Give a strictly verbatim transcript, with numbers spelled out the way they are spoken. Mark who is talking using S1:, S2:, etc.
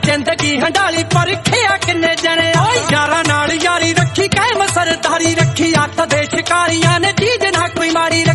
S1: जिंदगी हंडाली पर खिया किन्ने जने यारा नाल यारी रखी कायम सरदारी रखी अत दे शिकारियां ने चीज ना कोई माड़ी।